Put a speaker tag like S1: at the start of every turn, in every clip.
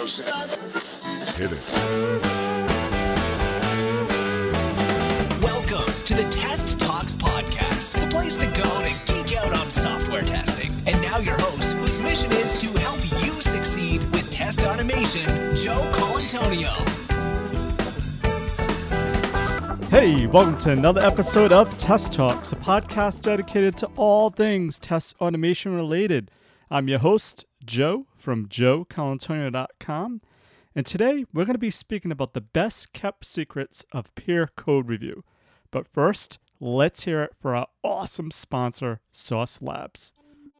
S1: Hit it.
S2: Welcome to the Test Talks Podcast, the place to go to geek out on software testing. And now your host, whose mission is to help you succeed with test automation, Joe Colantonio.
S3: Hey, welcome to another episode of Test Talks, a podcast dedicated to all things test automation related. I'm your host, Joe, from joecolantonio.com, and today we're going to be speaking about the best kept secrets of peer code review. But first, let's hear it for our awesome sponsor, Sauce Labs.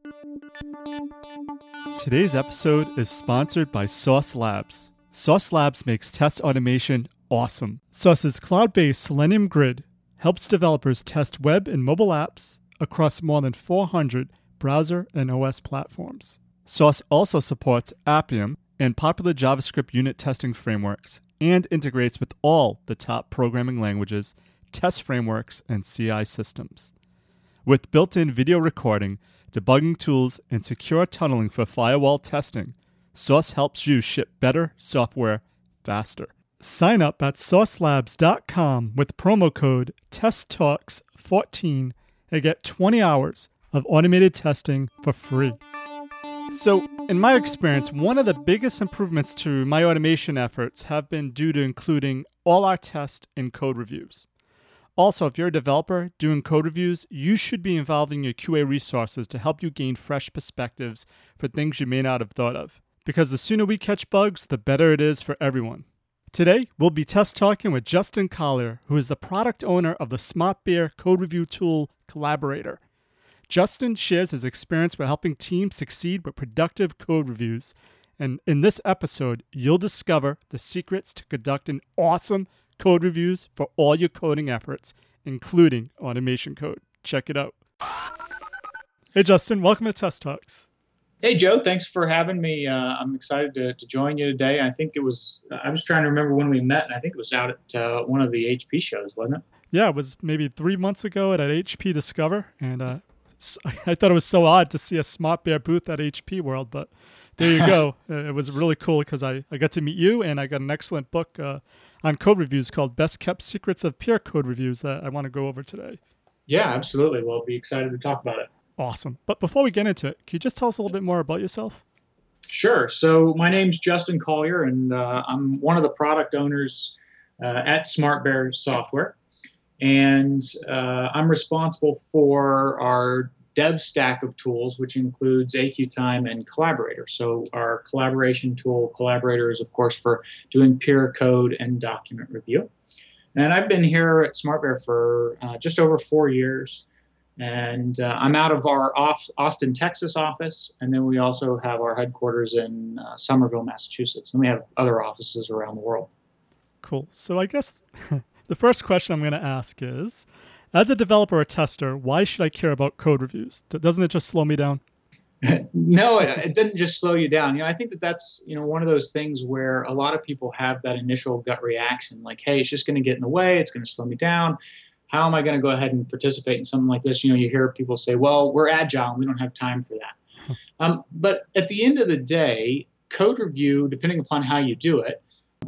S3: Today's episode is sponsored by Sauce Labs. Sauce Labs makes test automation awesome. Sauce's cloud-based Selenium Grid helps developers test web and mobile apps across more than 400 browser and OS platforms. Sauce also supports Appium and popular JavaScript unit testing frameworks and integrates with all the top programming languages, test frameworks, and CI systems. With built-in video recording, debugging tools, and secure tunneling for firewall testing, Sauce helps you ship better software faster. Sign up at saucelabs.com with promo code TestTalks14 and get 20 hours of automated testing for free. So, in my experience, one of the biggest improvements to my automation efforts have been due to including all our tests in code reviews. Also, if you're a developer doing code reviews, you should be involving your QA resources to help you gain fresh perspectives for things you may not have thought of. Because the sooner we catch bugs, the better it is for everyone. Today, we'll be test talking with Justin Collier, who is the product owner of the SmartBear code review tool Collaborator. Justin shares his experience with helping teams succeed with productive code reviews. And in this episode, you'll discover the secrets to conducting awesome code reviews for all your coding efforts, including automation code. Check it out. Hey, Justin, welcome to Test Talks.
S4: Hey, Joe, thanks for having me. I'm excited to join you today. I was trying to remember when we met, and I think it was out at one of the HP shows, wasn't it?
S3: Yeah, it was maybe 3 months ago at HP Discover, and I thought it was so odd to see a SmartBear booth at HP World, but there you go. It was really cool because I got to meet you, and I got an excellent book on code reviews called Best Kept Secrets of Peer Code Reviews that I want to go over today.
S4: Yeah, absolutely. Well, I'll be excited to talk about it.
S3: Awesome. But before we get into it, can you just tell us a little bit more about yourself?
S4: Sure. So my name's Justin Collier, and I'm one of the product owners at SmartBear Software. And I'm responsible for our dev stack of tools, which includes AQTime and Collaborator. So our collaboration tool, Collaborator, is, of course, for doing peer code and document review. And I've been here at SmartBear for just over 4 years. And I'm out of our Austin, Texas office, and then we also have our headquarters in Somerville, Massachusetts, and we have other offices around the world. Cool.
S3: So I guess the first question I'm going to ask is, as a developer or tester, why should I care about code reviews? Doesn't it just slow me down?
S4: No, it didn't just slow you down. I think that's one of those things where a lot of people have that initial gut reaction, like, hey, it's just going to get in the way, it's going to slow me down. How am I going to go ahead and participate in something like this? You hear people say, well, we're agile and we don't have time for that. But at the end of the day, code review, depending upon how you do it,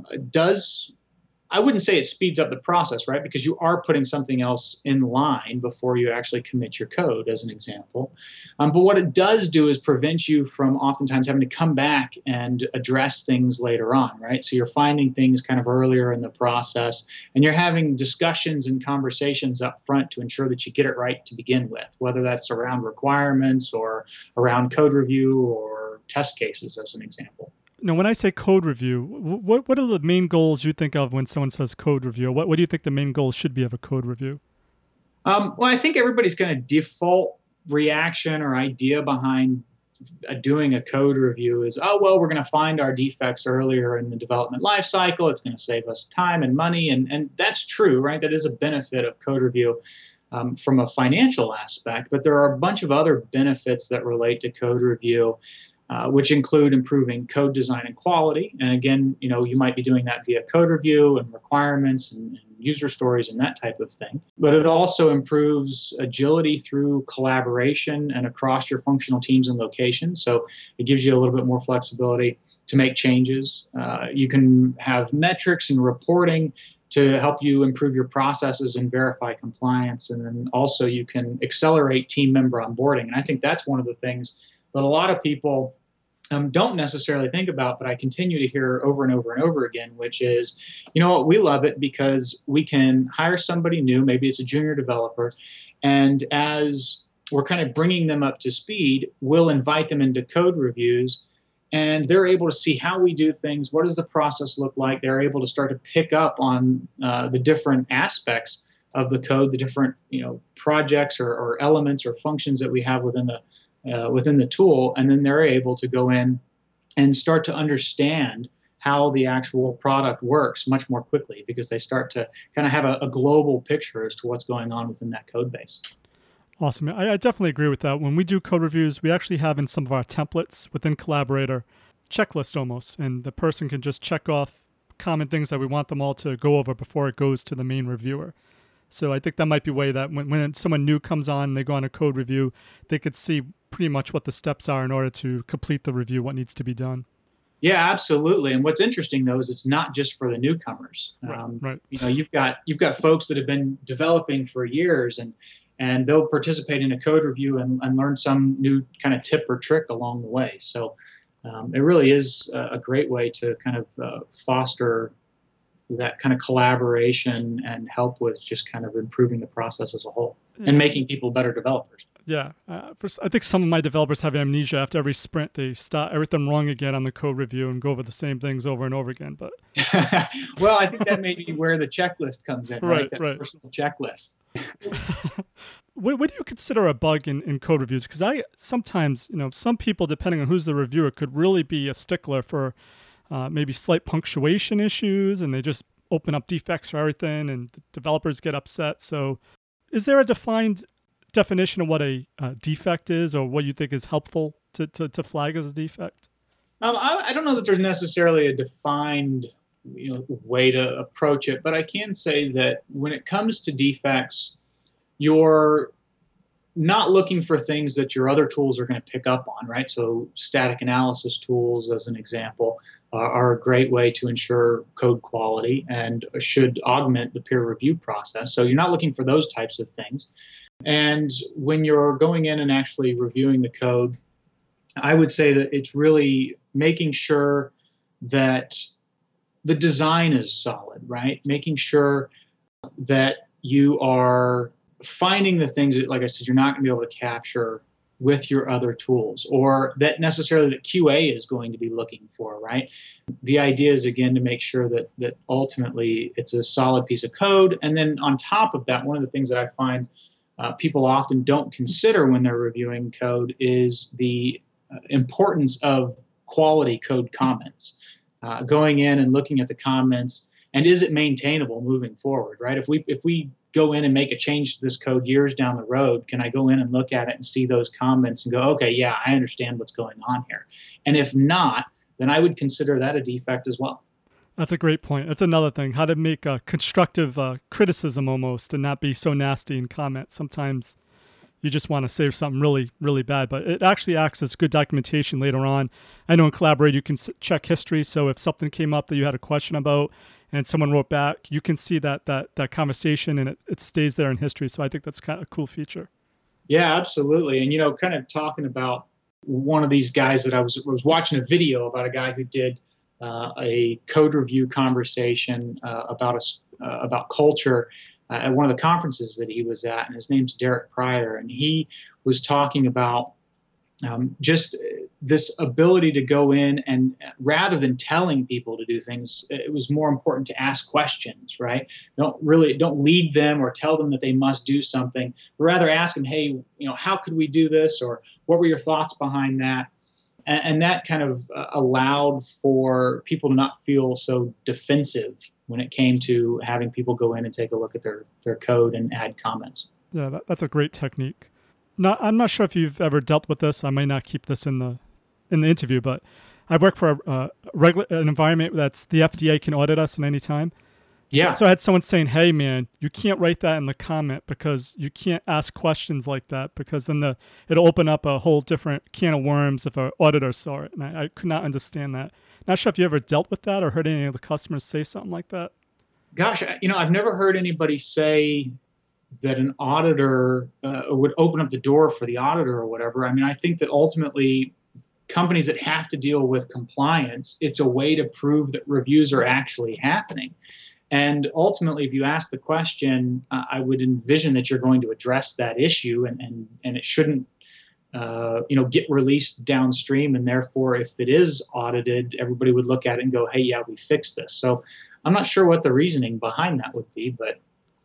S4: I wouldn't say it speeds up the process, right? Because you are putting something else in line before you actually commit your code, as an example. But what it does do is prevent you from oftentimes having to come back and address things later on, right? So you're finding things kind of earlier in the process, and you're having discussions and conversations up front to ensure that you get it right to begin with, whether that's around requirements or around code review or test cases, as an example.
S3: Now, when I say code review, what are the main goals you think of when someone says code review? What do you think the main goals should be of a code review?
S4: Well, I think everybody's kind of default reaction or idea behind doing a code review is, oh, well, we're going to find our defects earlier in the development lifecycle. It's going to save us time and money. And that's true, right? That is a benefit of code review from a financial aspect. But there are a bunch of other benefits that relate to code review, which include improving code design and quality. And again, you might be doing that via code review and requirements and user stories and that type of thing. But it also improves agility through collaboration and across your functional teams and locations. So it gives you a little bit more flexibility to make changes. You can have metrics and reporting to help you improve your processes and verify compliance. And then also you can accelerate team member onboarding. And I think that's one of the things that a lot of people don't necessarily think about, but I continue to hear over and over and over again, which is, you know what, we love it because we can hire somebody new, maybe it's a junior developer, and as we're kind of bringing them up to speed, we'll invite them into code reviews, and they're able to see how we do things, what does the process look like. They're able to start to pick up on the different aspects of the code, the different projects or elements or functions that we have within the tool, and then they're able to go in and start to understand how the actual product works much more quickly because they start to kind of have a global picture as to what's going on within that code base.
S3: Awesome. I definitely agree with that. When we do code reviews, we actually have in some of our templates within Collaborator, checklist almost, and the person can just check off common things that we want them all to go over before it goes to the main reviewer. So I think that might be a way that when someone new comes on and they go on a code review, they could see pretty much what the steps are in order to complete the review, what needs to be done.
S4: Yeah, absolutely. And what's interesting though is it's not just for the newcomers.
S3: Right.
S4: You've got folks that have been developing for years, and they'll participate in a code review and learn some new kind of tip or trick along the way. So it really is a great way to kind of foster that kind of collaboration and help with just kind of improving the process as a whole and making people better developers.
S3: Yeah. I think some of my developers have amnesia. After every sprint, they start everything wrong again on the code review and go over the same things over and over again. But
S4: well, I think that may be where the checklist comes in, right? That personal checklist.
S3: What do you consider a bug in code reviews? Because sometimes, some people, depending on who's the reviewer, could really be a stickler for maybe slight punctuation issues, and they just open up defects for everything, and the developers get upset. So is there a defined definition of what a defect is, or what you think is helpful to flag as a defect?
S4: I don't know that there's necessarily a defined way to approach it, but I can say that when it comes to defects, you're not looking for things that your other tools are going to pick up on, right? So static analysis tools, as an example, are a great way to ensure code quality and should augment the peer review process. So you're not looking for those types of things. And when you're going in and actually reviewing the code, I would say that it's really making sure that the design is solid, right? Making sure that you are finding the things that, like I said, you're not going to be able to capture with your other tools, or that necessarily that QA is going to be looking for, right? The idea is, again, to make sure that ultimately it's a solid piece of code. And then on top of that, one of the things that I find people often don't consider when they're reviewing code is the importance of quality code comments. Going in and looking at the comments, and is it maintainable moving forward, right? If we go in and make a change to this code years down the road, can I go in and look at it and see those comments and go, okay, yeah, I understand what's going on here. And if not, then I would consider that a defect as well.
S3: That's a great point. That's another thing, how to make a constructive criticism almost and not be so nasty in comments. Sometimes you just want to say something really, really bad, but it actually acts as good documentation later on. I know in Collaborate, you can check history. So if something came up that you had a question about and someone wrote back, you can see that conversation and it stays there in history. So I think that's kind of a cool feature.
S4: Yeah, absolutely. And, kind of talking about one of these guys that I was watching a video about a guy who did a code review conversation about culture at one of the conferences that he was at, and his name's Derek Pryor, and he was talking about just this ability to go in and rather than telling people to do things, it was more important to ask questions, right? Don't lead them or tell them that they must do something, but rather ask them, hey, how could we do this? Or what were your thoughts behind that? And that kind of allowed for people to not feel so defensive when it came to having people go in and take a look at their code and add comments.
S3: Yeah, that's a great technique. I'm not sure if you've ever dealt with this. I might not keep this in the interview, but I work for an environment that's the FDA can audit us at any time.
S4: Yeah.
S3: So I had someone saying, hey, man, you can't write that in the comment because you can't ask questions like that because then it'll open up a whole different can of worms if an auditor saw it. And I could not understand that. Not sure if you ever dealt with that or heard any of the customers say something like that.
S4: Gosh, I've never heard anybody say that an auditor would open up the door for the auditor or whatever. I mean, I think that ultimately companies that have to deal with compliance, it's a way to prove that reviews are actually happening. And ultimately, if you ask the question, I would envision that you're going to address that issue, and it shouldn't, get released downstream. And therefore, if it is audited, everybody would look at it and go, "Hey, yeah, we fixed this." So, I'm not sure what the reasoning behind that would be, but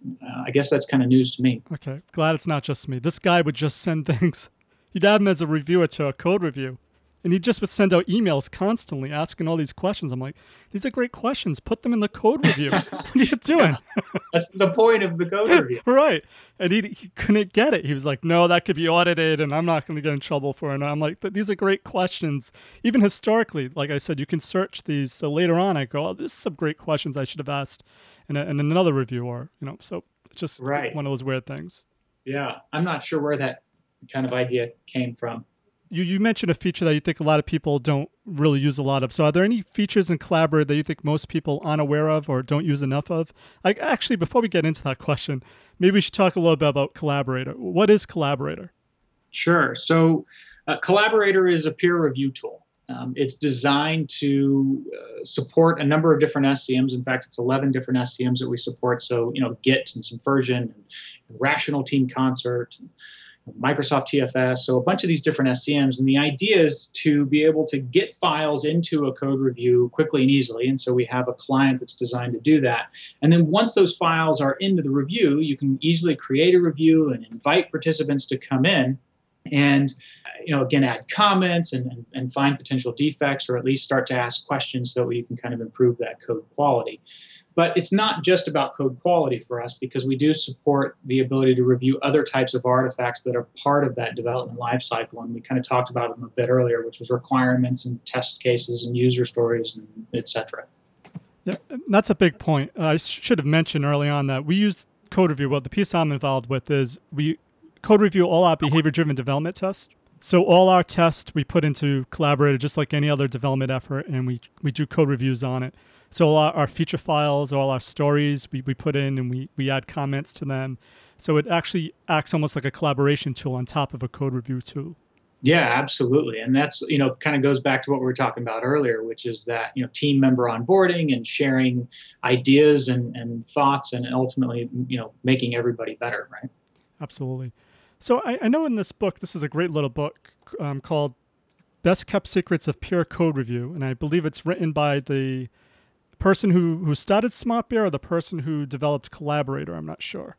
S4: I guess that's kind of news to me.
S3: Okay, glad it's not just me. This guy would just send things. You'd have him as a reviewer to a code review. And he just would send out emails constantly asking all these questions. I'm like, these are great questions. Put them in the code review. What are you doing?
S4: That's the point of the code review.
S3: Right. And he couldn't get it. He was like, no, that could be audited and I'm not going to get in trouble for it. And I'm like, these are great questions. Even historically, like I said, you can search these. So later on, I go, oh, this is some great questions I should have asked in another review or, so it's just
S4: right.
S3: One of those weird things.
S4: Yeah. I'm not sure where that kind of idea came from.
S3: You mentioned a feature that you think a lot of people don't really use a lot of. So are there any features in Collaborator that you think most people aren't aware of or don't use enough of? Actually, before we get into that question, maybe we should talk a little bit about Collaborator. What is Collaborator?
S4: Sure. So Collaborator is a peer review tool. It's designed to support a number of different SCMs. In fact, it's 11 different SCMs that we support. So, Git and Subversion and Rational Team Concert, and Microsoft TFS, so a bunch of these different SCMs. And the idea is to be able to get files into a code review quickly and easily. And so we have a client that's designed to do that. And then once those files are into the review, you can easily create a review and invite participants to come in and, again, add comments and find potential defects or at least start to ask questions so you can kind of improve that code quality. But it's not just about code quality for us because we do support the ability to review other types of artifacts that are part of that development lifecycle. And we kind of talked about them a bit earlier, which was requirements and test cases and user stories, and et cetera.
S3: Yeah, that's a big point. I should have mentioned early on that we use code review. Well, the piece I'm involved with is we code review all our behavior-driven development tests. So all our tests we put into Collaborator just like any other development effort, and we do code reviews on it. So all our feature files, all our stories we put in and we add comments to them. So it actually acts almost like a collaboration tool on top of a code review tool.
S4: Yeah, absolutely. And that's, kind of goes back to what we were talking about earlier, which is that, team member onboarding and sharing ideas and thoughts and ultimately, making everybody better, right?
S3: Absolutely. So I know in this book, this is a great little book called Best Kept Secrets of Peer Code Review. And I believe it's written by the person who started SmartBear or the person who developed Collaborator? I'm not sure.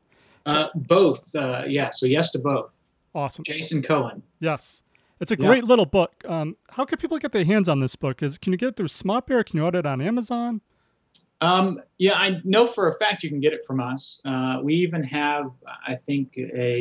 S4: Both. So yes to both.
S3: Awesome.
S4: Jason Cohen.
S3: Yes. It's a great little book. How can people get their hands on this book? Can you get it through SmartBear? Can you order it on Amazon?
S4: I know for a fact you can get it from us. We even have, I think,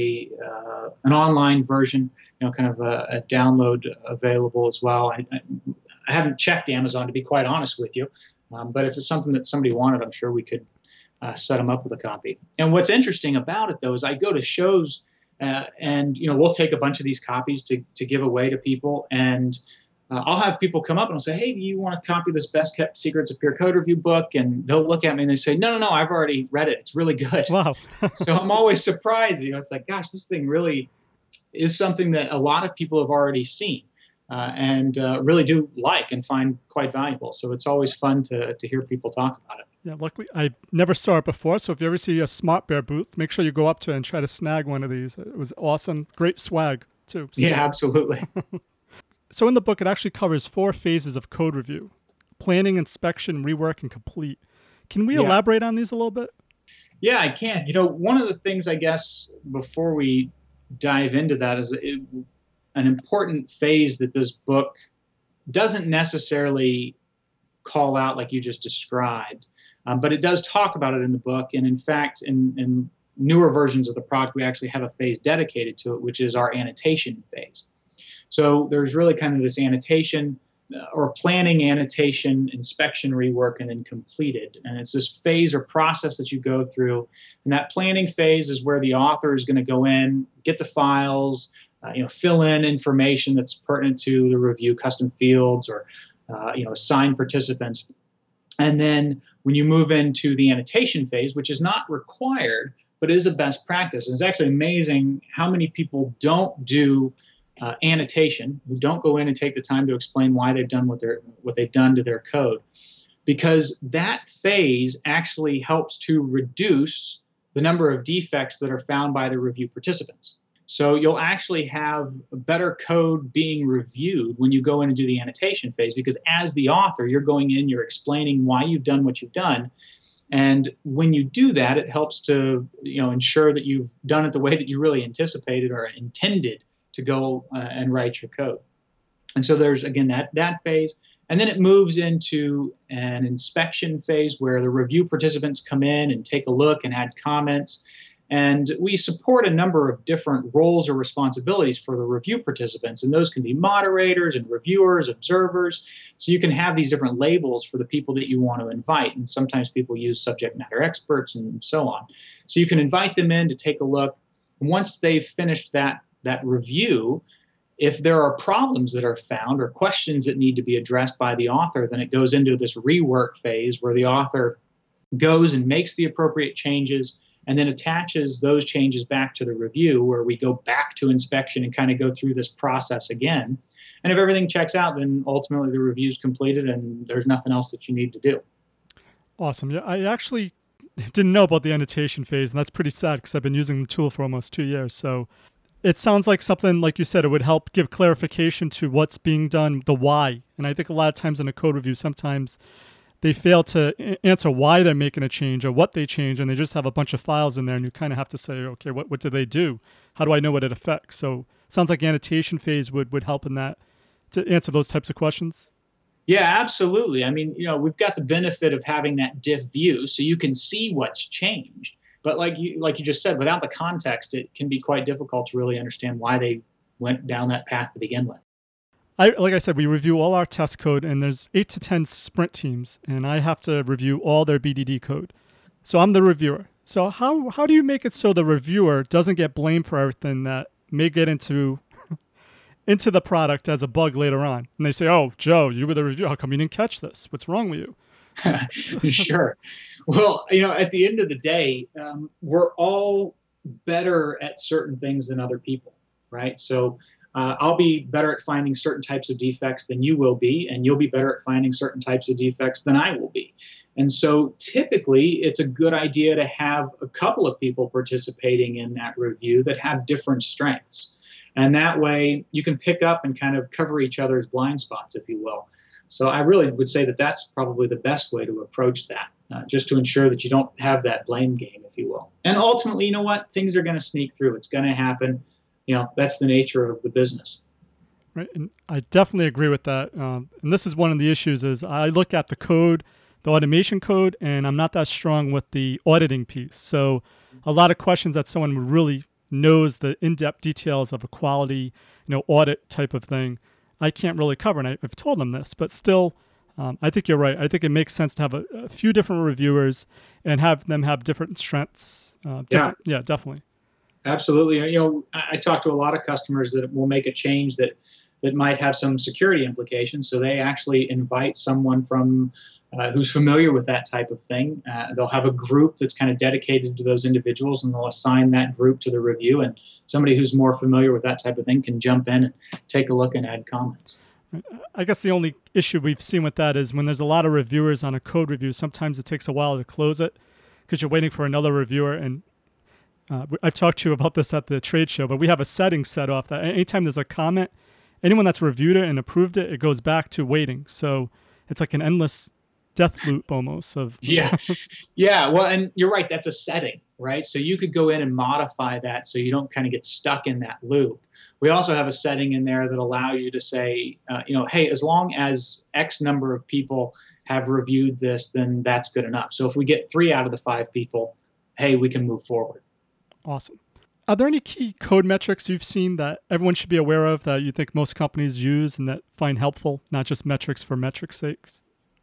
S4: an online version, kind of a download available as well. I haven't checked Amazon, to be quite honest with you. But if it's something that somebody wanted, I'm sure we could set them up with a copy. And what's interesting about it, though, is I go to shows and, we'll take a bunch of these copies to give away to people. And I'll have people come up and I'll say, hey, do you want to copy this Best Kept Secrets of Peer Code Review book? And they'll look at me and they say, no, I've already read it. It's really good.
S3: Wow.
S4: So I'm always surprised. It's like, gosh, this thing really is something that a lot of people have already seen. And really do like and find quite valuable. So it's always fun to hear people talk about it.
S3: Yeah, luckily I never saw it before. So if you ever see a SmartBear booth, make sure you go up to it and try to snag one of these. It was awesome. Great swag, too. So.
S4: Yeah, absolutely.
S3: So in the book, it actually covers 4 phases of code review: planning, inspection, rework, and complete. Can we elaborate on these a little bit?
S4: Yeah, I can. One of the things, I guess, before we dive into that is an important phase that this book doesn't necessarily call out like you just described, but it does talk about it in the book. And in fact, in newer versions of the product, we actually have a phase dedicated to it, which is our annotation phase. So there's really kind of this annotation or planning, annotation, inspection, rework, and then completed. And it's this phase or process that you go through. And that planning phase is where the author is going to go in, get the files, fill in information that's pertinent to the review, custom fields, or assign participants. And then when you move into the annotation phase, which is not required, but is a best practice. It's actually amazing how many people don't do annotation, who don't go in and take the time to explain why they've done what they've done to their code, because that phase actually helps to reduce the number of defects that are found by the review participants. So you'll actually have better code being reviewed when you go in and do the annotation phase, because as the author, you're going in, you're explaining why you've done what you've done. And when you do that, it helps to ensure that you've done it the way that you really anticipated or intended to go and write your code. And so there's, again, that phase. And then it moves into an inspection phase where the review participants come in and take a look and add comments. And we support a number of different roles or responsibilities for the review participants. And those can be moderators and reviewers, observers. So you can have these different labels for the people that you want to invite. And sometimes people use subject matter experts and so on. So you can invite them in to take a look. Once they've finished that review, if there are problems that are found or questions that need to be addressed by the author, then it goes into this rework phase where the author goes and makes the appropriate changes and then attaches those changes back to the review, where we go back to inspection and kind of go through this process again. And if everything checks out, then ultimately the review is completed and there's nothing else that you need to do.
S3: Awesome. Yeah, I actually didn't know about the annotation phase, and that's pretty sad because I've been using the tool for almost 2 years. So it sounds like something, like you said, it would help give clarification to what's being done, the why. And I think a lot of times in a code review, sometimes they fail to answer why they're making a change or what they change, and they just have a bunch of files in there, and you kind of have to say, okay, what do they do? How do I know what it affects? So it sounds like annotation phase would help in that to answer those types of questions.
S4: Yeah, absolutely. I mean, we've got the benefit of having that diff view, so you can see what's changed. But like you just said, without the context, it can be quite difficult to really understand why they went down that path to begin with.
S3: Like I said, we review all our test code, and there's 8 to 10 sprint teams, and I have to review all their BDD code. So I'm the reviewer. So how do you make it so the reviewer doesn't get blamed for everything that may get into the product as a bug later on? And they say, oh, Joe, you were the reviewer. How come you didn't catch this? What's wrong with you?
S4: Sure. Well, at the end of the day, we're all better at certain things than other people, right? So I'll be better at finding certain types of defects than you will be, and you'll be better at finding certain types of defects than I will be. And so typically, it's a good idea to have a couple of people participating in that review that have different strengths. And that way, you can pick up and kind of cover each other's blind spots, if you will. So I really would say that that's probably the best way to approach that, just to ensure that you don't have that blame game, if you will. And ultimately, you know what? Things are going to sneak through. It's going to happen. That's the nature of the business.
S3: Right, and I definitely agree with that. And this is one of the issues is I look at the code, the automation code, and I'm not that strong with the auditing piece. So a lot of questions that someone really knows the in-depth details of a quality, audit type of thing, I can't really cover. And I've told them this, but still, I think you're right. I think it makes sense to have a few different reviewers and have them have different strengths. Yeah, definitely.
S4: Absolutely. I talk to a lot of customers that will make a change that might have some security implications. So they actually invite someone from who's familiar with that type of thing. They'll have a group that's kind of dedicated to those individuals, and they'll assign that group to the review. And somebody who's more familiar with that type of thing can jump in and take a look and add comments.
S3: I guess the only issue we've seen with that is when there's a lot of reviewers on a code review, sometimes it takes a while to close it because you're waiting for another reviewer. And I've talked to you about this at the trade show, but we have a setting set off that anytime there's a comment, anyone that's reviewed it and approved it, it goes back to waiting. So it's like an endless death loop almost of.
S4: Yeah. Well, and you're right. That's a setting, right? So you could go in and modify that so you don't kind of get stuck in that loop. We also have a setting in there that allows you to say, hey, as long as X number of people have reviewed this, then that's good enough. So if we get 3 out of the 5 people, hey, we can move forward.
S3: Awesome. Are there any key code metrics you've seen that everyone should be aware of that you think most companies use and that find helpful, not just metrics for metrics' sakes?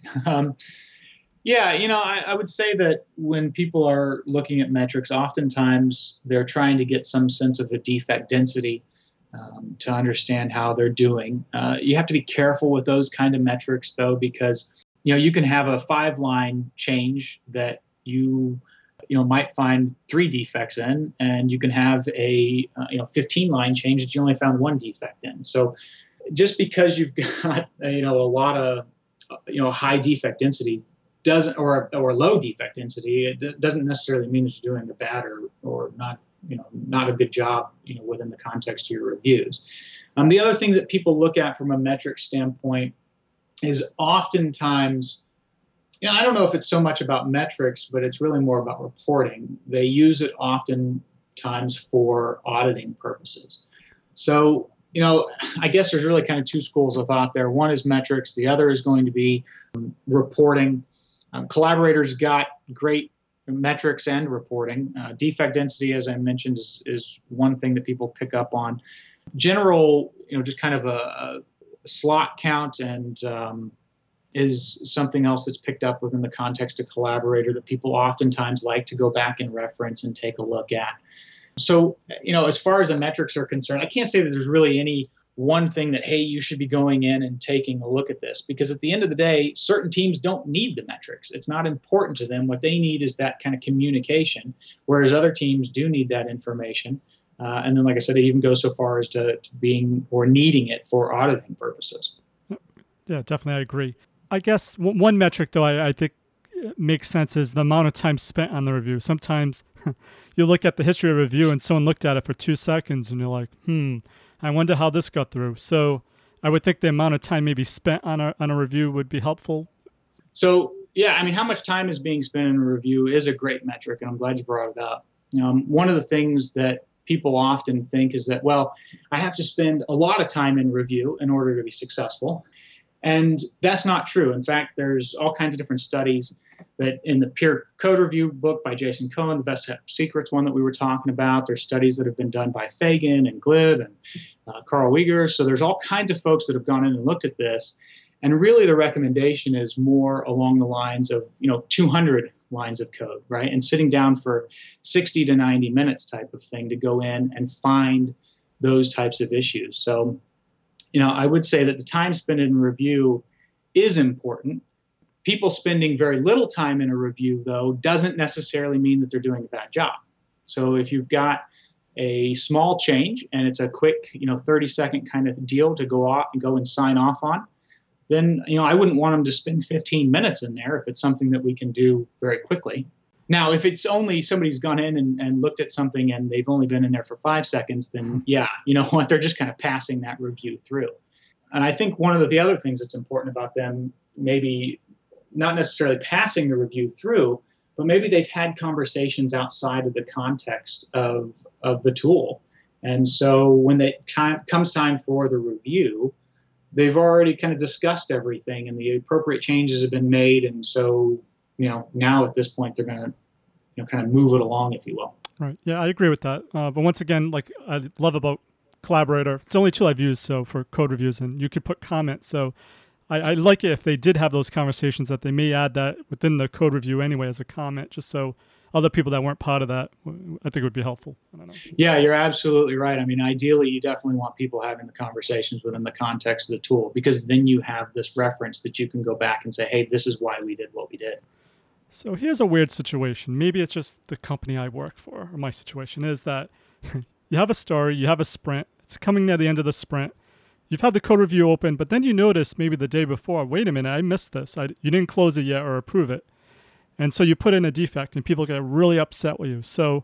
S4: Yeah, I would say that when people are looking at metrics, oftentimes they're trying to get some sense of a defect density to understand how they're doing. You have to be careful with those kind of metrics, though, because you can have a 5-line change that you might find 3 defects in, and you can have a 15-line change that you only found 1 defect in. So just because you've got a lot of high defect density doesn't or low defect density, it doesn't necessarily mean that you're doing a bad or not a good job within the context of your reviews. The other thing that people look at from a metric standpoint is oftentimes, I don't know if it's so much about metrics, but it's really more about reporting. They use it oftentimes for auditing purposes. So, I guess there's really kind of 2 schools of thought there. One is metrics. The other is going to be reporting. Collaborators got great metrics and reporting. Defect density, as I mentioned, is one thing that people pick up on. General, just kind of a slot count and is something else that's picked up within the context of Collaborator that people oftentimes like to go back and reference and take a look at. So, as far as the metrics are concerned, I can't say that there's really any one thing that, hey, you should be going in and taking a look at this, because at the end of the day, certain teams don't need the metrics. It's not important to them. What they need is that kind of communication, whereas other teams do need that information. And then, like I said, it even goes so far as to being or needing it for auditing purposes.
S3: Yeah, definitely. I agree. I guess one metric, though, I think makes sense is the amount of time spent on the review. Sometimes you look at the history of a review and someone looked at it for 2 seconds and you're like, I wonder how this got through. So I would think the amount of time maybe spent on a review would be helpful.
S4: So, yeah, how much time is being spent in a review is a great metric, and I'm glad you brought it up. One of the things that people often think is that, well, I have to spend a lot of time in review in order to be successful. And that's not true. In fact, there's all kinds of different studies that in the peer code review book by Jason Cohen, the Best Kept Secrets one that we were talking about, there's studies that have been done by Fagan and Glib and Carl Wieger. So there's all kinds of folks that have gone in and looked at this. And really the recommendation is more along the lines of, 200 lines of code, right? And sitting down for 60 to 90 minutes type of thing to go in and find those types of issues. So, I would say that the time spent in review is important. People spending very little time in a review, though, doesn't necessarily mean that they're doing a bad job. So if you've got a small change and it's a quick, 30-second kind of deal to go off and go and sign off on, then, I wouldn't want them to spend 15 minutes in there if it's something that we can do very quickly. Now, if it's only somebody's gone in and looked at something and they've only been in there for 5 seconds, then yeah, you know what, they're just kind of passing that review through. And I think one of the other things that's important about them, maybe not necessarily passing the review through, but maybe they've had conversations outside of the context of the tool. And so when it comes time for the review, they've already kind of discussed everything and the appropriate changes have been made. And so, now at this point, they're going to, kind of move it along, if you will.
S3: Right. Yeah, I agree with that. But once again, like I love about Collaborator, it's the only tool I've used for code reviews, and you could put comments. So I like it if they did have those conversations that they may add that within the code review anyway as a comment, just so other people that weren't part of that, I think it would be helpful. I don't know.
S4: Yeah, you're absolutely right. Ideally, you definitely want people having the conversations within the context of the tool, because then you have this reference that you can go back and say, hey, this is why we did what we did.
S3: So here's a weird situation. Maybe it's just the company I work for, or my situation is that you have a story, you have a sprint, it's coming near the end of the sprint, you've had the code review open, but then you notice maybe the day before, wait a minute, I missed this. You didn't close it yet or approve it. And so you put in a defect and people get really upset with you. So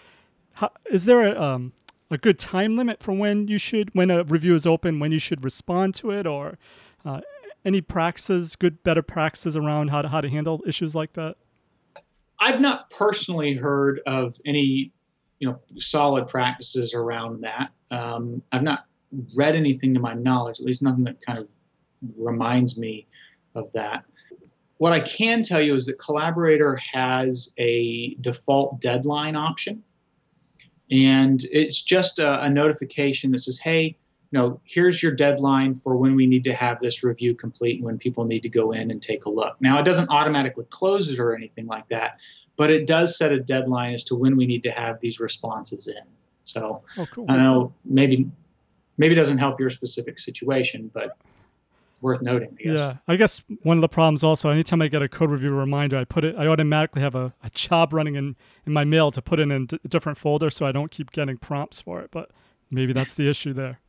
S3: is there a good time limit for when a review is open, when you should respond to it, or any practices, better practices around how to handle issues like that?
S4: I've not personally heard of any, solid practices around that. I've not read anything to my knowledge, at least nothing that kind of reminds me of that. What I can tell you is that Collaborator has a default deadline option. And it's just a notification that says, hey, here's your deadline for when we need to have this review complete and when people need to go in and take a look. Now, it doesn't automatically close it or anything like that, but it does set a deadline as to when we need to have these responses in. So
S3: cool.
S4: I don't know, maybe it doesn't help your specific situation, but worth noting, I guess.
S3: Yeah, I guess one of the problems also, anytime I get a code review reminder, I automatically have a job running in my mail to put it in a different folder so I don't keep getting prompts for it, but maybe that's the issue there.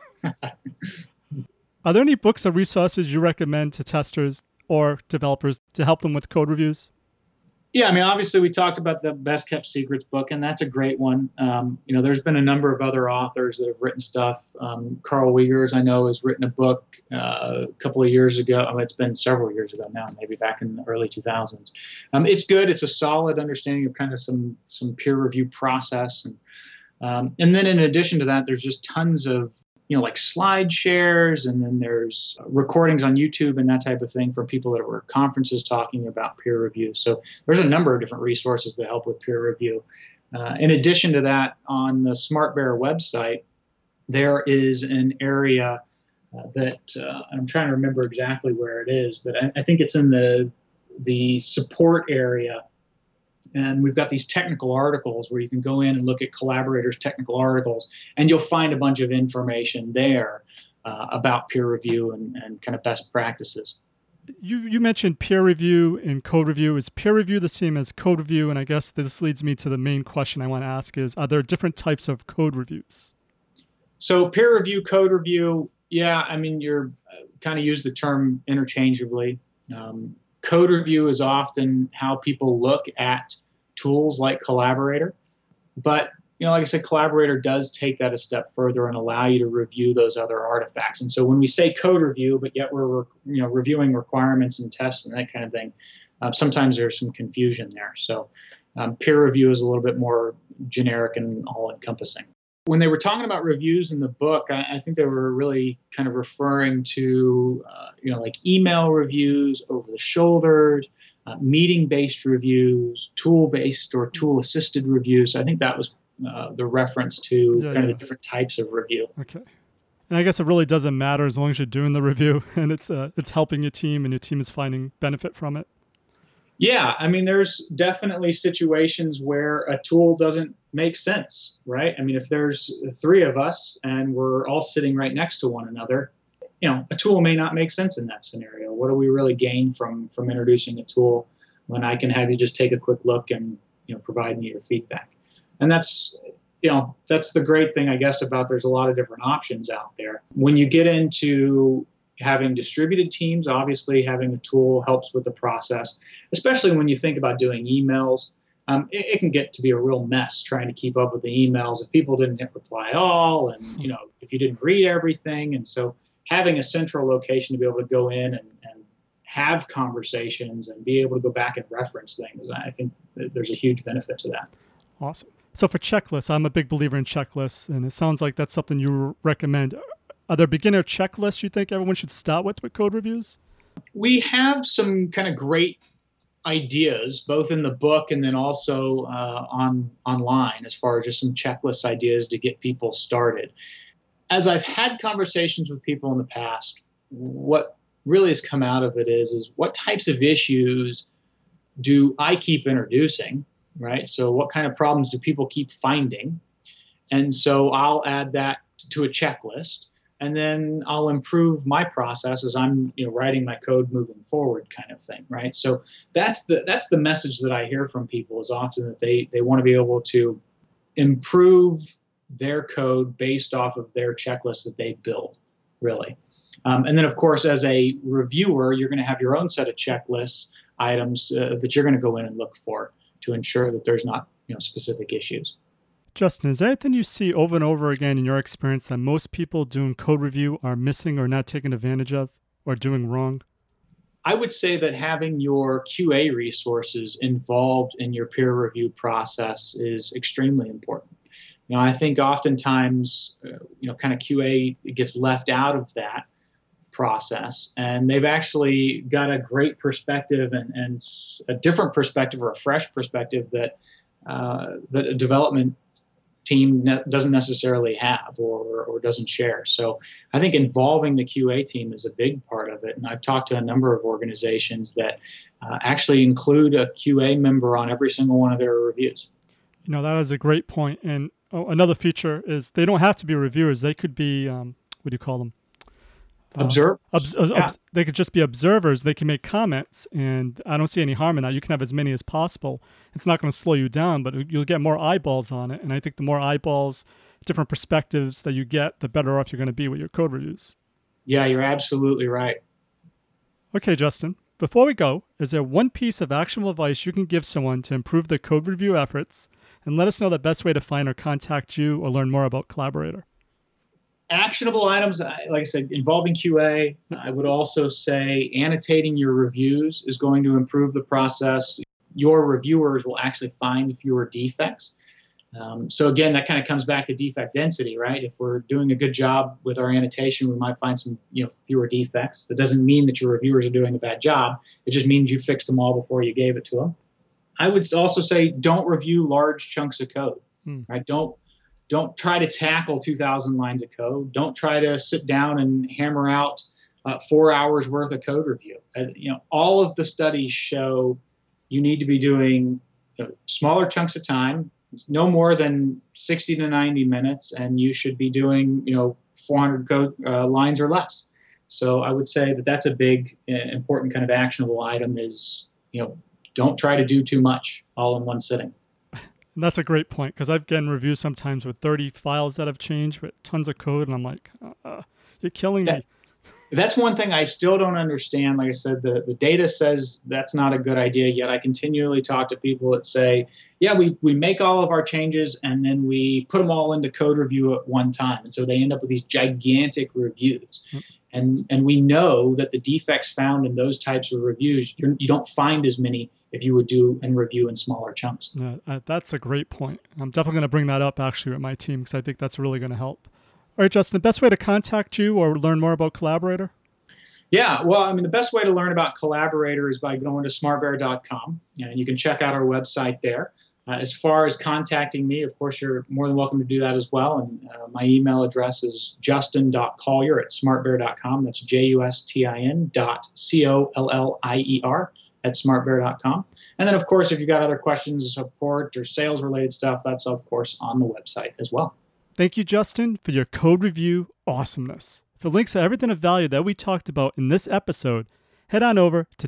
S3: Are there any books or resources you recommend to testers or developers to help them with code reviews?
S4: Yeah, I mean, obviously we talked about the Best Kept Secrets book, and that's a great one. There's been a number of other authors that have written stuff. Carl Wiegers, I know, has written a book a couple of years ago. It's been several years ago now, maybe back in the early 2000s. It's good. It's a solid understanding of kind of some peer review process. And then in addition to that, there's just tons of like slide shares, and then there's recordings on YouTube and that type of thing from people that were at conferences talking about peer review. So there's a number of different resources that help with peer review. In addition to that, on the SmartBear website, there is an area that I'm trying to remember exactly where it is, but I think it's in the support area. And we've got these technical articles where you can go in and look at collaborators' technical articles, and you'll find a bunch of information there about peer review and kind of best practices.
S3: You mentioned peer review and code review. Is peer review the same as code review? And I guess this leads me to the main question I want to ask is, are there different types of code reviews?
S4: So peer review, code review, yeah, I mean, you're kind of use the term interchangeably. Code review is often how people look at tools like Collaborator. But, like I said, Collaborator does take that a step further and allow you to review those other artifacts. And so when we say code review, but yet we're reviewing requirements and tests and that kind of thing, sometimes there's some confusion there. So peer review is a little bit more generic and all-encompassing. When they were talking about reviews in the book, I think they were really kind of referring to, like email reviews, over the shoulder, meeting-based reviews, tool-based or tool-assisted reviews. So I think that was the reference to the different types of review.
S3: Okay. And I guess it really doesn't matter as long as you're doing the review and it's helping your team and your team is finding benefit from it.
S4: Yeah, I mean, there's definitely situations where a tool doesn't make sense, right? I mean, if there's three of us and we're all sitting right next to one another, a tool may not make sense in that scenario. What do we really gain from introducing a tool when I can have you just take a quick look and provide me your feedback? And that's the great thing, I guess, about there's a lot of different options out there. When you get into having distributed teams, obviously having a tool helps with the process, especially when you think about doing emails. It can get to be a real mess trying to keep up with the emails if people didn't hit reply all and, if you didn't read everything. And so having a central location to be able to go in and have conversations and be able to go back and reference things, I think that there's a huge benefit to that.
S3: Awesome. So for checklists, I'm a big believer in checklists, and it sounds like that's something you recommend. Are there beginner checklists you think everyone should start with code reviews? We
S4: have some kind of great ideas, both in the book and then also online, as far as just some checklist ideas to get people started. As I've had conversations with people in the past, what really has come out of it is what types of issues do I keep introducing, right? So what kind of problems do people keep finding? And so I'll add that to a checklist. And then I'll improve my process as I'm writing my code moving forward, kind of thing, right? So that's the message that I hear from people is often that they want to be able to improve their code based off of their checklist that they build, really. And then, of course, as a reviewer, you're going to have your own set of checklist items that you're going to go in and look for to ensure that there's not specific issues.
S3: Justin, is there anything you see over and over again in your experience that most people doing code review are missing or not taking advantage of or doing wrong?
S4: I would say that having your QA resources involved in your peer review process is extremely important. I think oftentimes, kind of QA gets left out of that process, and they've actually got a great perspective and a different perspective or a fresh perspective that a development team doesn't necessarily have or doesn't share. So I think involving the QA team is a big part of it. And I've talked to a number of organizations that actually include a QA member on every single one of their reviews.
S3: That is a great point. And another feature is they don't have to be reviewers. They could be, what do you call them?
S4: Observe.
S3: They could just be observers. They can make comments, and I don't see any harm in that. You can have as many as possible. It's not going to slow you down, but you'll get more eyeballs on it. And I think the more eyeballs, different perspectives that you get, the better off you're going to be with your code reviews.
S4: Yeah, you're absolutely right.
S3: Okay, Justin, before we go, is there one piece of actionable advice you can give someone to improve their code review efforts? And let us know the best way to find or contact you or learn more about Collaborator.
S4: Actionable items, like I said, involving QA. I would also say annotating your reviews is going to improve the process. Your reviewers will actually find fewer defects. So again, that kind of comes back to defect density, right? If we're doing a good job with our annotation, we might find some fewer defects. That doesn't mean that your reviewers are doing a bad job. It just means you fixed them all before you gave it to them. I would also say don't review large chunks of code, right? Don't try to tackle 2,000 lines of code. Don't try to sit down and hammer out 4 hours worth of code review. All of the studies show you need to be doing smaller chunks of time, no more than 60 to 90 minutes, and you should be doing 400 code lines or less. So I would say that that's a big, important kind of actionable item is don't try to do too much all in one sitting.
S3: And that's a great point, because I've gotten reviews sometimes with 30 files that have changed with tons of code, and I'm like, you're killing me.
S4: That's one thing I still don't understand. Like I said, the data says that's not a good idea, yet I continually talk to people that say, yeah, we make all of our changes, and then we put them all into code review at one time. And so they end up with these gigantic reviews. And we know that the defects found in those types of reviews, you don't find as many if you would do and review in smaller chunks.
S3: Yeah, that's a great point. I'm definitely going to bring that up actually with my team, because I think that's really going to help. All right, Justin, the best way to contact you or learn more about Collaborator?
S4: Yeah, well, the best way to learn about Collaborator is by going to smartbear.com, and you can check out our website there. As far as contacting me, of course, you're more than welcome to do that as well. And my email address is justin.collier@smartbear.com. That's justin.collier@smartbear.com. And then, of course, if you've got other questions, support, or sales-related stuff, that's, of course, on the website as well.
S3: Thank you, Justin, for your code review awesomeness. For links to everything of value that we talked about in this episode, head on over to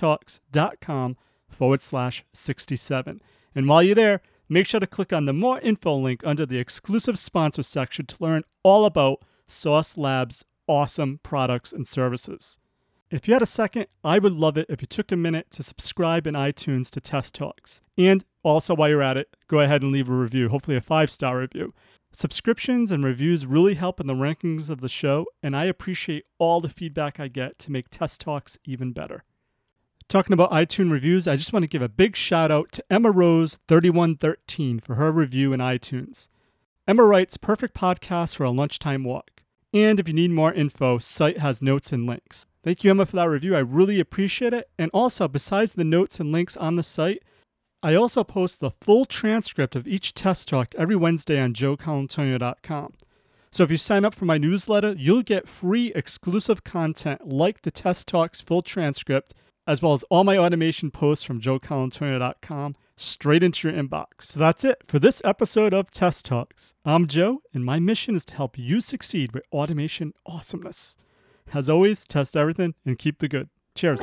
S3: testtalks.com/67. And while you're there, make sure to click on the More Info link under the exclusive sponsor section to learn all about Sauce Labs' awesome products and services. If you had a second, I would love it if you took a minute to subscribe in iTunes to Test Talks. And also, while you're at it, go ahead and leave a review, hopefully a 5-star review. Subscriptions and reviews really help in the rankings of the show, and I appreciate all the feedback I get to make Test Talks even better. Talking about iTunes reviews, I just want to give a big shout out to Emma Rose 3113 for her review in iTunes. Emma writes, perfect podcast for a lunchtime walk. And if you need more info, site has notes and links. Thank you, Emma, for that review. I really appreciate it. And also, besides the notes and links on the site, I also post the full transcript of each test talk every Wednesday on joecolantonio.com. So if you sign up for my newsletter, you'll get free exclusive content like the Test Talks full transcript, as well as all my automation posts from joecolantonio.com straight into your inbox. So that's it for this episode of Test Talks. I'm Joe, and my mission is to help you succeed with automation awesomeness. As always, test everything and keep the good. Cheers.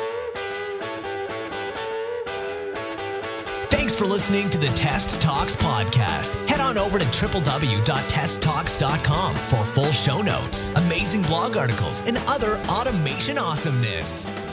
S2: Thanks for listening to the Test Talks podcast. Head on over to www.testtalks.com for full show notes, amazing blog articles, and other automation awesomeness.